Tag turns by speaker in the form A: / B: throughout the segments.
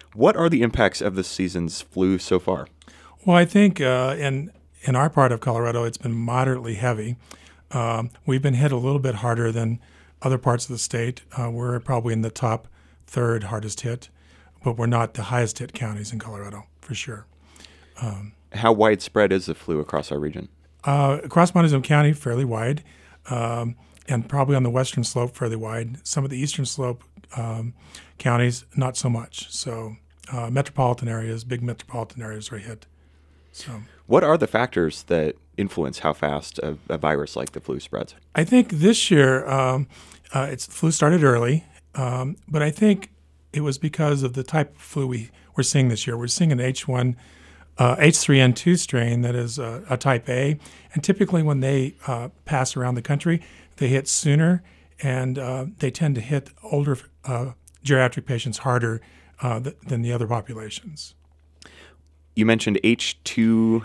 A: What are the impacts of this season's flu so far?
B: Well, I think in our part of Colorado, it's been moderately heavy. We've been hit a little bit harder than other parts of the state. We're probably in the top third hardest hit, but we're not the highest hit counties in Colorado, for sure.
A: How widespread is the flu across our region?
B: Across Montezuma County, fairly wide, and probably on the western slope, fairly wide. Some of the eastern slope counties, not so much. So metropolitan areas, big metropolitan areas are hit. So,
A: what are the factors that influence how fast a virus like the flu spreads?
B: I think this year, the flu started early, but I think it was because of the type of flu we're seeing this year. We're seeing an H3N2 strain that is a type A, and typically when they pass around the country, they hit sooner, and they tend to hit older geriatric patients harder than the other populations.
A: You mentioned H3N2.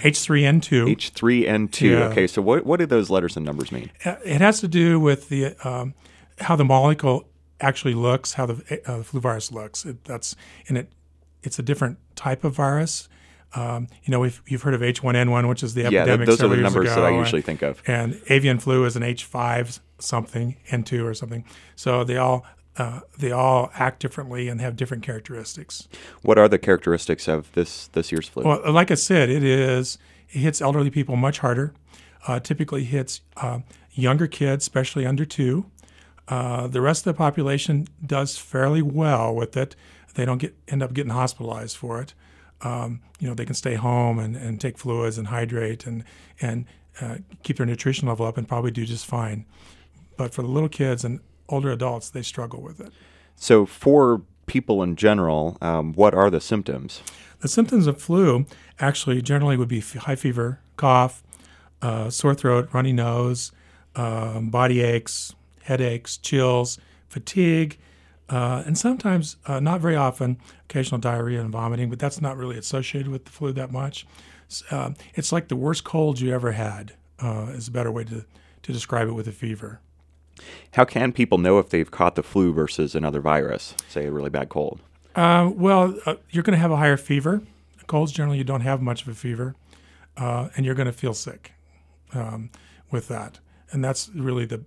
A: H3N2.
B: Yeah.
A: Okay, so what do those letters and numbers mean?
B: It has to do with the how the molecule actually looks, how the flu virus looks. It's a different type of virus. You've heard of H1N1, which is the epidemic.
A: Those are the
B: years
A: numbers
B: ago,
A: that I usually think of.
B: And avian flu is an H5 something, N2 or something. So they all act differently and have different characteristics.
A: What are the characteristics of this year's flu?
B: Well, like I said, it hits elderly people much harder. Typically hits younger kids, especially under 2. The rest of the population does fairly well with it. They don't end up getting hospitalized for it. They can stay home and take fluids and hydrate and keep their nutrition level up and probably do just fine. But for the little kids and older adults, they struggle with it.
A: So for people in general, what are the symptoms?
B: The symptoms of flu actually generally would be high fever, cough, sore throat, runny nose, body aches, headaches, chills, fatigue, and sometimes, not very often, occasional diarrhea and vomiting, but that's not really associated with the flu that much. It's like the worst cold you ever had is a better way to describe it with a fever.
A: How can people know if they've caught the flu versus another virus, say a really bad cold?
B: You're going to have a higher fever. Colds, generally, you don't have much of a fever, and you're going to feel sick with that. And that's really the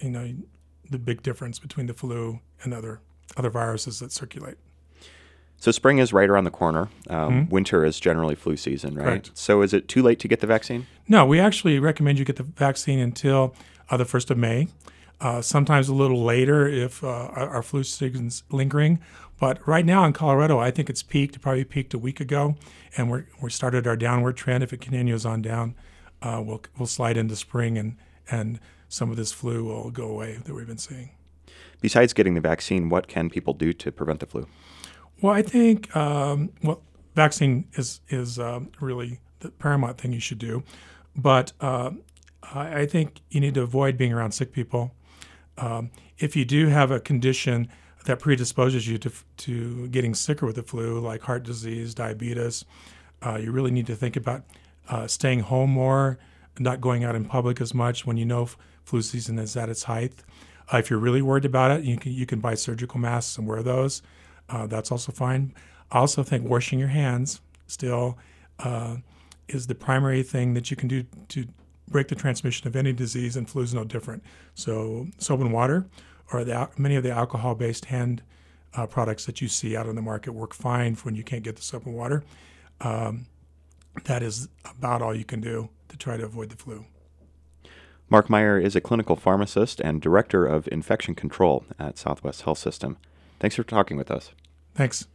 B: big difference between the flu and other viruses that circulate.
A: So spring is right around the corner. Winter is generally flu season, right?
B: Correct.
A: So is it too late to get the vaccine?
B: No, we actually recommend you get the vaccine until the 1st of May. Sometimes a little later if our flu season's lingering. But right now in Colorado, I think it's peaked. It probably peaked a week ago, and we started our downward trend. If it continues on down, we'll slide into spring, and some of this flu will go away that we've been seeing.
A: Besides getting the vaccine, what can people do to prevent the flu?
B: Well, I think vaccine is really the paramount thing you should do. But I think you need to avoid being around sick people. If you do have a condition that predisposes you to getting sicker with the flu, like heart disease, diabetes, you really need to think about staying home more, not going out in public as much when you know flu season is at its height. If you're really worried about it, you can buy surgical masks and wear those. That's also fine. I also think washing your hands still is the primary thing that you can do to break the transmission of any disease, and flu is no different. So soap and water or many of the alcohol-based hand products that you see out on the market work fine when you can't get the soap and water. That is about all you can do to try to avoid the flu.
A: Mark Meyer is a clinical pharmacist and director of infection control at Southwest Health System. Thanks for talking with us.
B: Thanks.